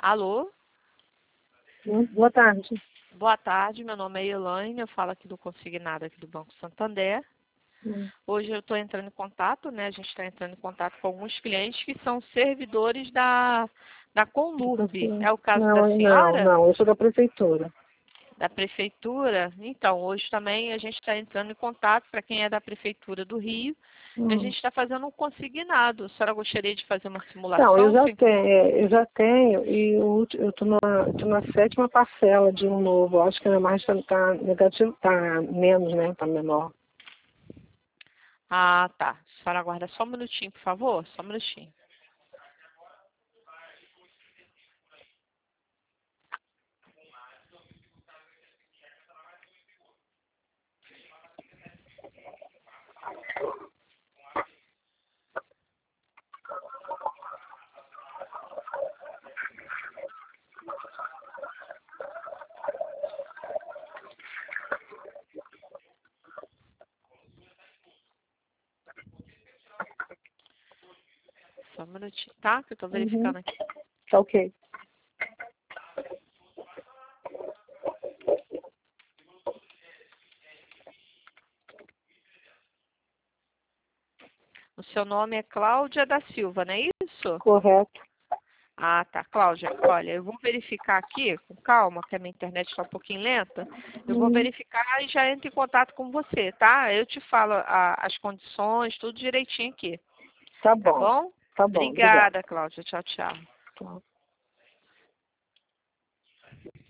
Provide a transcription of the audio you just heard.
Alô? Boa tarde. Boa tarde, meu nome é Elaine, eu falo aqui do Consignado aqui do Banco Santander. Hoje eu estou entrando em contato, né? A gente está entrando em contato com alguns clientes que são servidores da Conlurb. É o caso da senhora? Não, eu sou da prefeitura. Da prefeitura? Então, hoje também a gente está entrando em contato para quem é da prefeitura do Rio. E a gente está fazendo um consignado. A senhora gostaria de fazer uma simulação? Não, eu já tenho e eu tô na sétima parcela de um novo. Acho que mais tá negativo, tá menos, né? Tá menor. Ah, tá. A senhora aguarda só um minutinho, por favor. Só um minutinho. Só um minutinho, tá? Que eu tô verificando aqui. Tá ok. O seu nome é Cláudia da Silva, não é isso? Correto. Ah, tá. Cláudia, olha, eu vou verificar aqui, com calma, que a minha internet está um pouquinho lenta. Eu vou verificar e já entro em contato com você, tá? Eu te falo as condições, tudo direitinho aqui. Tá Tá bom. bom? Tá bom, obrigada. Obrigada, Cláudia. Tchau, tchau. Tchau.